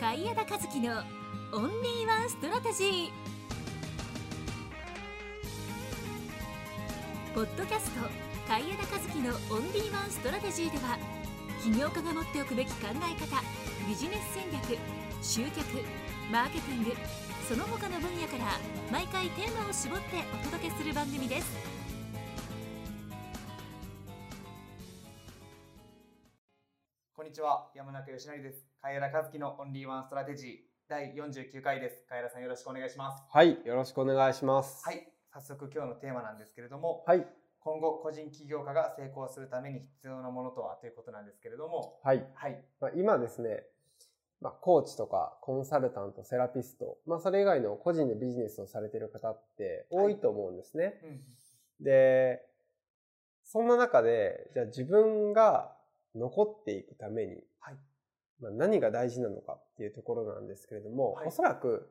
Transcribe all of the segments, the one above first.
海江田和樹のオンリーワンストラテジー。ポッドキャスト海江田和樹のオンリーワンストラテジーでは、起業家が持っておくべき考え方、ビジネス戦略、集客、マーケティング、その他の分野から毎回テーマを絞ってお届けする番組です。 こんにちは、山中義成です。海江田和樹のオンリーワンストラテジー第49回です。海江田さん、よろしくお願いします。 はい、よろしくお願いします。 はい、早速今日のテーマなんですけれども、 はい、 今後個人起業家が成功するために必要なものとはということなんですけれども、 はい、 はい、 今ですね、コーチとかコンサルタント、セラピスト、それ以外の個人でビジネスをされている方って多いと思うんですね。で、そんな中で、じゃあ自分が残っていくために、何が大事なのかっていうところなんですけれども、おそらく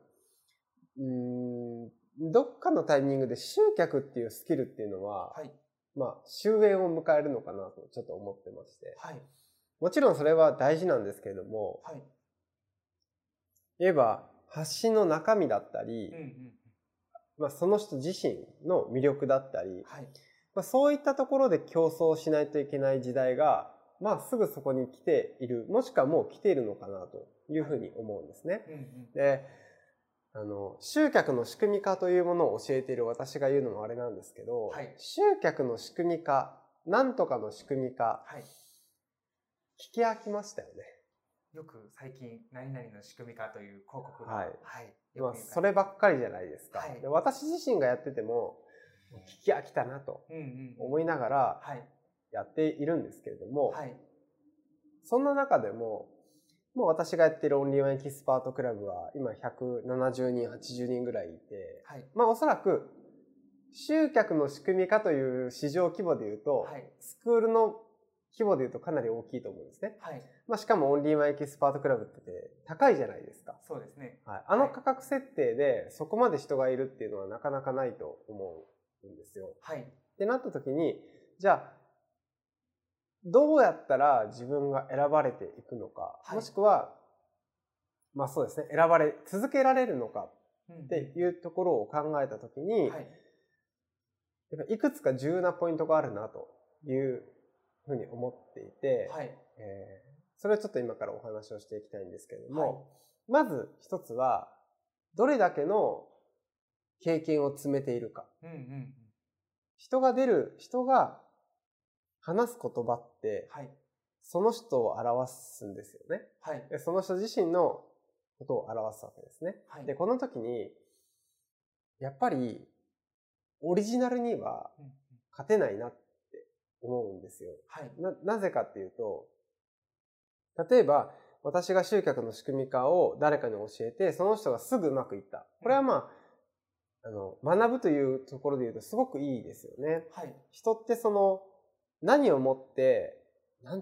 どっかのタイミングで集客っていうスキルっていうのは、終焉を迎えるのかなとちょっと思ってまして、もちろんそれは大事なんですけれども、言えば発信の中身だったり、その人自身の魅力だったり、そういったところで競争しないといけない時代がすぐそこに来ている、もしくはもう来ているのかなというふうに思うんですね。で、集客の仕組み化というものを教えている私が言うのもあれなんですけど、集客の仕組み化、なんとかの仕組み化、聞き飽きましたよね。 よく最近何々の仕組み化という広告が、 そればっかりじゃないですか。で、私自身がやってても聞き飽きたなと思いながらやっているんですけれども、そんな中でもう私がやっているオンリーワンエキスパートクラブは今170人、80人ぐらいいて、おそらく集客の仕組み化という市場規模で言うと、スクールの規模で言うとかなり大きいと思うんですね。しかもオンリーワンエキスパートクラブって高いじゃないですか。 そうですね。 あの価格設定でそこまで人がいるっていうのはなかなかないと思うんですよ。ってなった時に、じゃあどうやったら自分が選ばれていくのか、もしくは、そうですね、続けられるのかっていうところを考えたときに、やっぱいくつか重要なポイントがあるなというふうに思っていて、それをちょっと今からお話をしていきたいんですけれども、まず一つは、どれだけの経験を積めているか。人が話す言葉って、その人を表すんですよね。でその人自身のことを表すわけですね。で、この時に、やっぱり、オリジナルには勝てないなって思うんですよ。なぜかっていうと、例えば、私が集客の仕組み化を誰かに教えて、その人がすぐうまくいった。これは学ぶというところで言うとすごくいいですよね。人って何をもって、教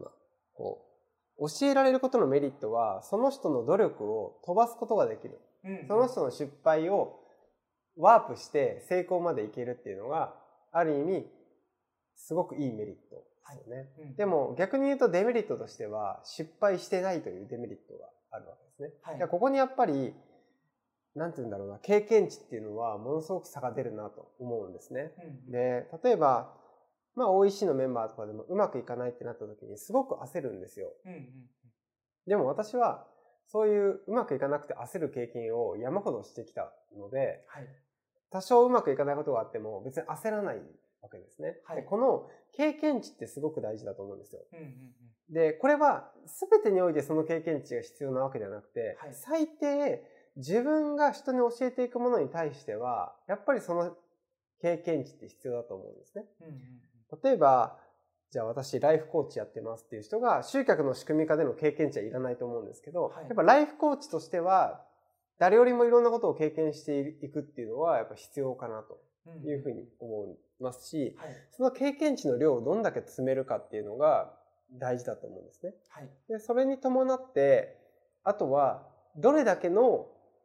えられることのメリットは、その人の努力を飛ばすことができる。その人の失敗をワープして成功までいけるっていうのが、ある意味、すごくいいメリットですよね。でも逆に言うとデメリットとしては、失敗してないというデメリットがあるわけですね。ここにやっぱり、経験値っていうのはものすごく差が出るなと思うんですね。で、例えば、OEC のメンバーとかでもうまくいかないってなった時にすごく焦るんですよ。でも私はそういううまくいかなくて焦る経験を山ほどしてきたので、多少うまくいかないことがあっても別に焦らないわけですね。でこの経験値ってすごく大事だと思うんですよ。で、これは全てにおいてその経験値が必要なわけではなくて、最低自分が人に教えていくものに対しては、やっぱりその経験値って必要だと思うんですね。例えば、じゃあ私ライフコーチやってますっていう人が集客の仕組み化での経験値はいらないと思うんですけど、やっぱライフコーチとしては誰よりもいろんなことを経験していくっていうのはやっぱ必要かなというふうに思いますし、その経験値の量をどんだけ詰めるかっていうのが大事だと思うんですね。で、それに伴って、あとはどれだけの、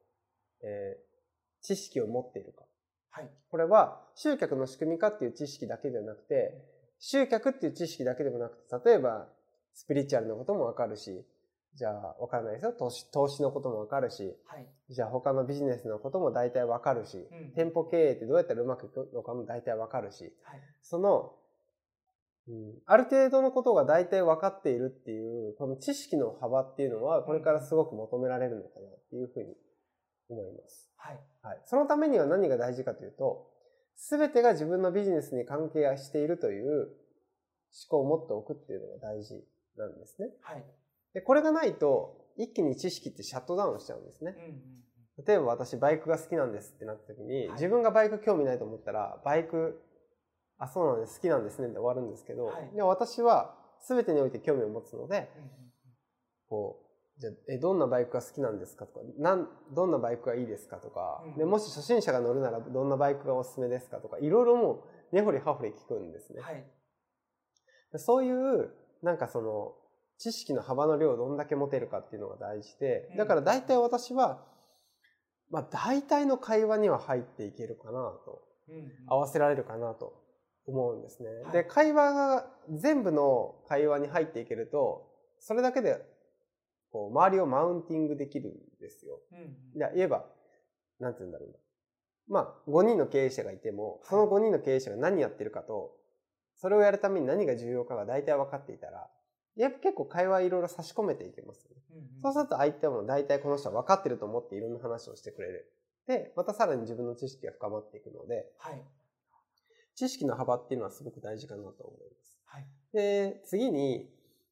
知識を持っているか。これは集客の仕組み化っていう知識だけではなくて、集客っていう知識だけでもなくて、例えばスピリチュアルなこともわかるし、 じゃあわからないですよ。投資のこともわかるし、 はい、 じゃあ他のビジネスのことも大体わかるし、店舗経営ってどうやったらうまくいくのかも大体わかるし、 はい、 その、ある程度のことが大体わかっているっていう、この知識の幅っていうのは、これからすごく求められるのかなっていうふうに思います。 はい。 はい。そのためには何が大事かというと、すべてが自分のビジネスに関係しているという思考を持っておくっていうのが大事なんですね。 はい。 で、これがないと、一気に知識ってシャットダウンしちゃうんですね。例えば私バイクが好きなんですってなった時に、自分がバイク興味ないと思ったら、バイク、あ、そうなんです、好きなんですねって終わるんですけど、で私は全てにおいて興味を持つので、こう、じゃあ、どんなバイクが好きなんですかとか、どんなバイクがいいですかとか、でもし初心者が乗るならどんなバイクがおすすめですかとか、いろいろもう根掘り葉掘り聞くんですね。はい、そういう、なんかその、知識の幅の量をどんだけ持てるかっていうのが大事で、だから大体私は、まあ大体の会話には入っていけるかなと、合わせられるかなと思うんですね。はい、で、会話が全部の会話に入っていけると、それだけでこう周りをマウンティングできるんですよ。じゃあ言えば、なんて言うんだろうな。まあ5人の経営者がいても、その5人の経営者が何やってるかと、それをやるために何が重要かが大体分かっていたら、やっぱ結構会話いろいろ差し込めていけますよね。そうすると相手も大体この人は分かってると思っていろんな話をしてくれる。で、またさらに自分の知識が深まっていくので、はい、知識の幅っていうのはすごく大事かなと思います。はい、で、次に、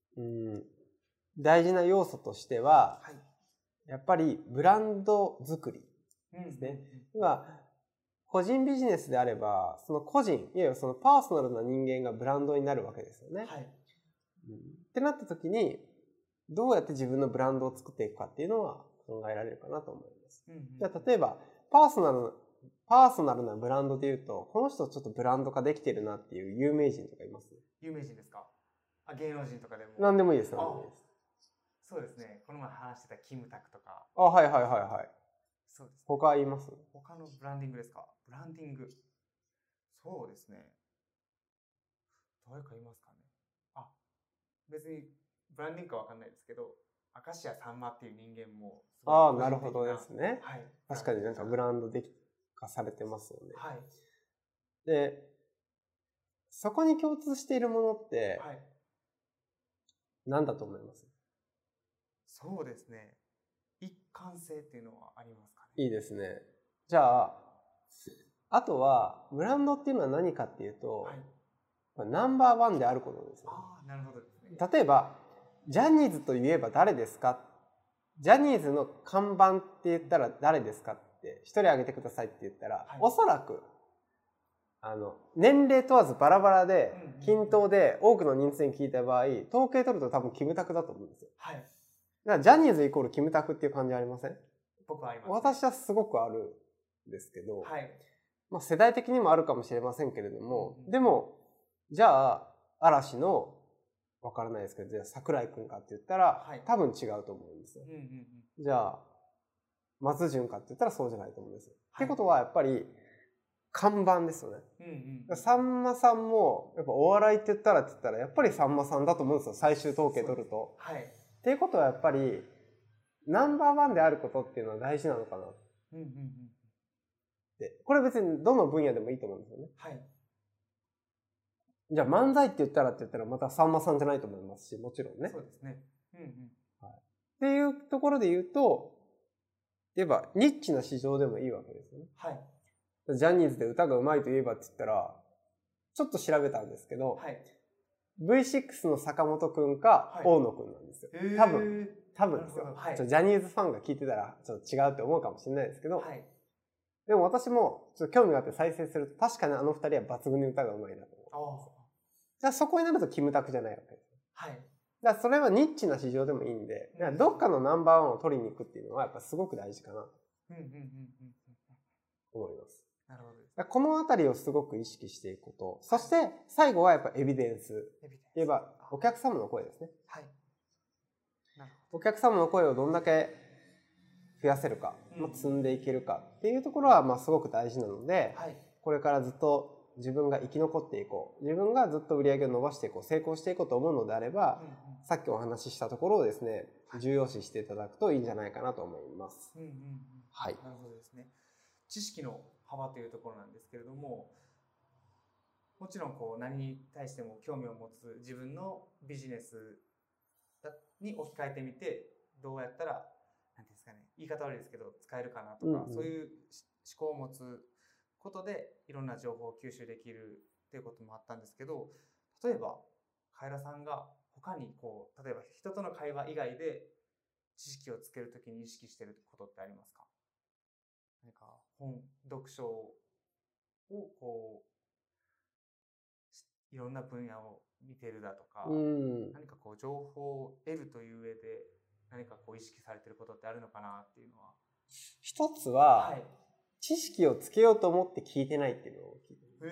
大事な要素としては、はい、やっぱりブランド作りですね。今、個人ビジネスであれば、その個人、いわゆるそのパーソナルな人間がブランドになるわけですよね。はい、ってなった時に、どうやって自分のブランドを作っていくかっていうのは考えられるかなと思います。じゃあ例えば、パーソナルなブランドで言うと、この人ちょっとブランド化できてるなっていう有名人とかいます？ 有名人ですか？あ、芸能人とかでも。 何でもいいです、何でもいいです。 そうですね。この前話してたキムタクとか。 あ、はいはいはいはい。そうです、ね。他います？ 他のブランディングですか？ブランディング。そうですね。誰かいますかね？あ、別にブランディングかわかんないですけど、明石家さんまっていう人間もすごい。 ああ、なるほどですね。はい。確かになんかブランド化されてますよね。はい。で、そこに共通しているものって、はい、何だと思います？ そうですね。一貫性っていうのはありますかね？いいですね。じゃあ、あとは、ブランドっていうのは何かっていうと、はい、ナンバーワンであることですね。 ああ、なるほどですね。 例えば、ジャニーズといえば誰ですか？ジャニーズの看板って言ったら誰ですかって一人挙げてくださいって言ったら、はい、おそらく年齢問わずバラバラで均等で多くの人数に聞いた場合、統計取ると多分キムタクだと思うんですよ。はい。だからジャニーズイコールキムタクっていう感じありません？ 僕はあります、 ね。私はすごくあるんですけど、はい。まあ世代的にもあるかもしれませんけれども、でもじゃあ嵐のわからないですけど、じゃあ桜井くんかって言ったら、はい、多分違うと思うんですよ。じゃあ、松潤かって言ったらそうじゃないと思うんですよ。はい、ってことはやっぱり、看板ですよね。さんまさんも、やっぱお笑いって言ったらやっぱりさんまさんだと思うんですよ。最終統計取ると。はい。っていうことはやっぱり、ナンバーワンであることっていうのは大事なのかな。で、これ別にどの分野でもいいと思うんですよね。はい。じゃあ漫才って言ったらまたさんまさんじゃないと思いますし、もちろんね。 そうですね。 はい、っていうところで言うと、言えばニッチな市場でもいいわけですよね。はい。ジャニーズで歌が上手いと言えばって言ったら、ちょっと調べたんですけど、はい、V6 の坂本くんか大野くんなんですよ。多分ですよ。はい、ジャニーズファンが聞いてたらちょっと違うって思うかもしれないですけど、はい、でも私もちょっと興味があって再生すると確かにあの二人は抜群に歌が上手いなと思うんですよ。じゃあそこになるとキムタクじゃないわけです。はい。だからそれはニッチな市場でもいいんで、どっかのナンバーワンを取りに行くっていうのはやっぱすごく大事かなと思います。なるほどです。このあたりをすごく意識していくこと。そして最後はやっぱエビデンス。言えばお客様の声ですね。はい。お客様の声をどんだけ増やせるか、積んでいけるかっていうところはまあすごく大事なので、はい、これからずっと自分が生き残っていこう、自分がずっと売り上げを伸ばしていこう、成功していこうと思うのであれば、 さっきお話ししたところをですね、重要視していただくといいんじゃないかなと思います。 はい。なるほどですね。知識の幅というところなんですけれども、もちろんこう何に対しても興味を持つ自分のビジネスに置き換えてみて、どうやったらなんていうんですかね、言い方悪いですけど使えるかなとか、そういう思考を持つことでいろんな情報を吸収できるっていうこともあったんですけど、例えばカエラさんが他にこう例えば人との会話以外で知識をつけるときに意識していることってありますか？何か読書をこういろんな分野を見てるだとか、何かこう情報を得るという上で何かこう意識されてることってあるのかなっていうのは。 一つは、知識をつけようと思って聞いてないっていうのを聞いてます。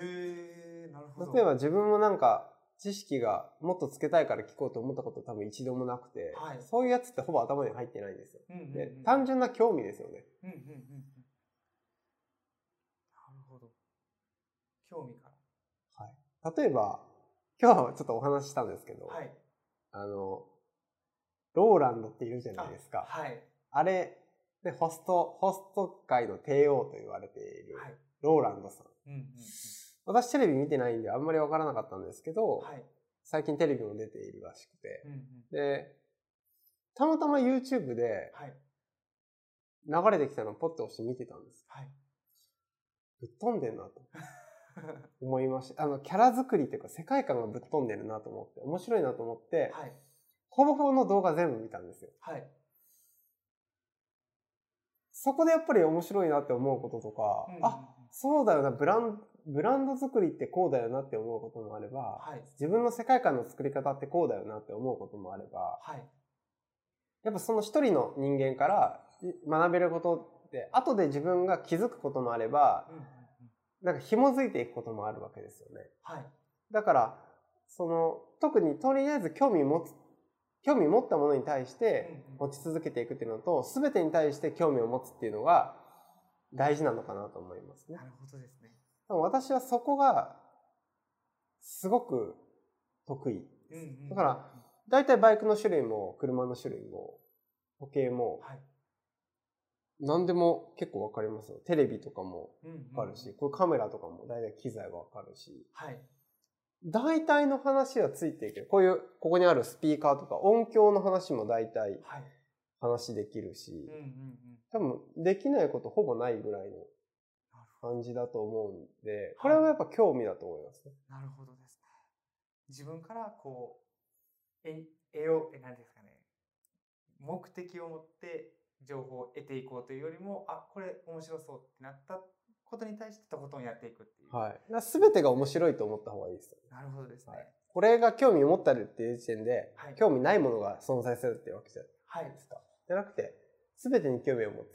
なるほど。 例えば自分もなんか知識がもっとつけたいから聞こうと思ったこと多分一度もなくて、そういうやつってほぼ頭に入ってないんですよ。で、単純な興味ですよね。 なるほど。興味から。 はい。例えば、今日はちょっとお話ししたんですけど、ローランドっているじゃないですか。あれでホスト界の帝王と言われているローランドさん。私テレビ見てないんであんまりわからなかったんですけど、最近テレビも出ているらしくて、で、たまたま YouTube で流れてきたのをポッと押して見てたんです。ぶっ飛んでんなと思いました。キャラ作りというか世界観がぶっ飛んでるなと思って、面白いなと思って、ほぼほぼの動画全部見たんですよ。そこでやっぱり面白いなって思うこととか、そうだよな、ブランド作りってこうだよなって思うこともあれば、自分の世界観の作り方ってこうだよなって思うこともあれば、やっぱその一人の人間から学べることって、後で自分が気づくこともあれば、なんか紐づいていくこともあるわけですよね。だから、特にとりあえず興味持ったものに対して持ち続けていくっていうのと、すべてに対して興味を持つっていうのが大事なのかなと思いますね。 なるほどですね。 私はそこがすごく得意。だから、だいたいバイクの種類も車の種類も時計も、何でも結構わかりますよ。テレビとかもわかるし、これカメラとかもだいたい機材がわかるし、大体の話はついていける。ここにあるスピーカーとか音響の話も大体話できるし、多分できないことほぼないぐらいの感じだと思うんで、これはやっぱ興味だと思いますね。 なるほどですね。自分からこう、なんですかね、目的を持って情報を得ていこうというよりも、これ面白そうってなったことに対してとことんやっていくっていう。 全てが面白いと思った方がいいですよ。 なるほどですね。 これが興味を持ったるっていう時点で、興味ないものが存在するっていうわけじゃないですか。じゃなくて、全てに興味を持つ。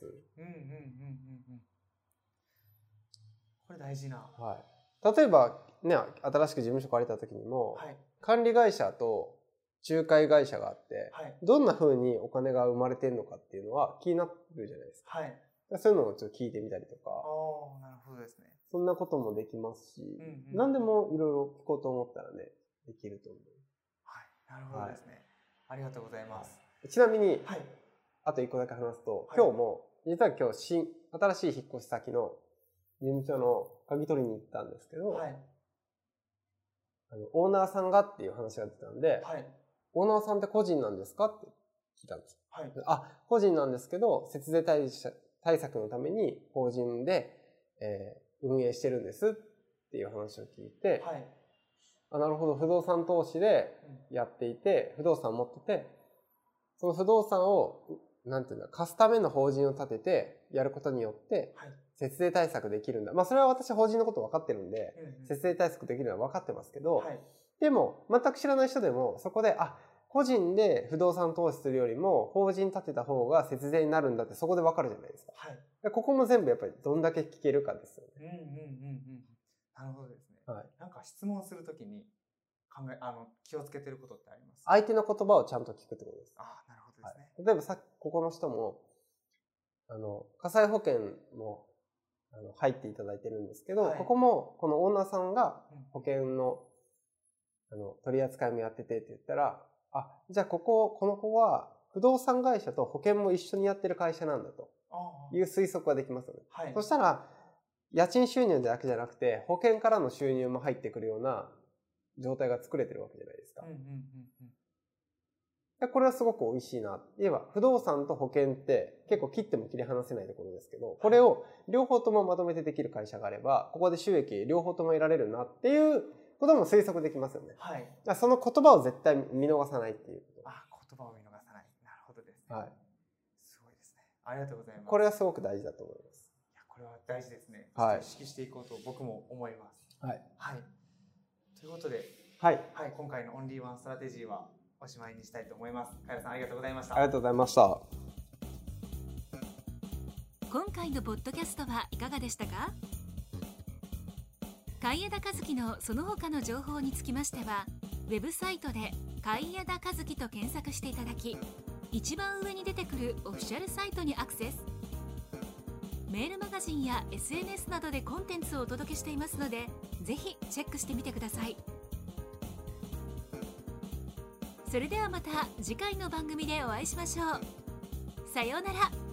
これ大事な。 例えば、ね、新しく事務所借りた時にも、管理会社と仲介会社があって、どんな風にお金が生まれてるのかっていうのは気になるじゃないですか。そういうのをちょっと聞いてみたりとか。 なるほどですね。 そんなこともできますし、何でもいろいろ聞こうと思ったらね、できると思う。 なるほどですね。ありがとうございます。 ちなみに、あと一個だけ話すと、今日も、実は今日新しい引っ越し先の事務所の鍵取りに行ったんですけど、オーナーさんがっていう話が出たんで、オーナーさんって個人なんですかって聞いたんです。個人なんですけど、節税対策のために法人で、運営してるんですっていう話を聞いて、なるほど、不動産投資でやっていて、不動産を持ってて、その不動産を、貸すための法人を立ててやることによって、節税対策できるんだ。それは私法人のこと分かってるんで、節税対策できるのは分かってますけど、でも、全く知らない人でも、そこで、個人で不動産投資するよりも、法人立てた方が節税になるんだってそこで分かるじゃないですか。ここも全部やっぱりどんだけ聞けるかですよね。 なるほどですね。なんか質問するときに気をつけてることってあります？ 相手の言葉をちゃんと聞くってことです。 なるほどですね。 例えばここの人も、火災保険も入っていただいてるんですけど、ここもこのオーナーさんが保険の取り扱いもやっててって言ったら、 じゃあこの子は不動産会社と保険も一緒にやってる会社なんだという推測ができますよね。 はい、 そしたら家賃収入だけじゃなくて保険からの収入も入ってくるような状態が作れてるわけじゃないですか。これはすごく美味しいな。言えば不動産と保険って結構切っても切り離せないところですけど、これを両方ともまとめてできる会社があれば、ここで収益両方とも得られるなっていうことも推測できますよね。 はい。 その言葉を絶対見逃さないっていうこと。 言葉を見逃さない。なるほどですね。 はい。 すごいですね。ありがとうございます。 これはすごく大事だと思います。 これは大事ですね。 はい。 意識していこうと僕も思います。 はい。 はい。ということで、 はい。 はい、今回のオンリーワンストラテジーはおしまいにしたいと思います。かやらさん、ありがとうございました。 ありがとうございました。 今回のポッドキャストはいかがでしたか？海江田和樹のその他の情報につきましては、ウェブサイトで海江田和樹と検索していただき、一番上に出てくるオフィシャルサイトにアクセス。メールマガジンや SNS などでコンテンツをお届けしていますので、ぜひチェックしてみてください。それではまた次回の番組でお会いしましょう。さようなら。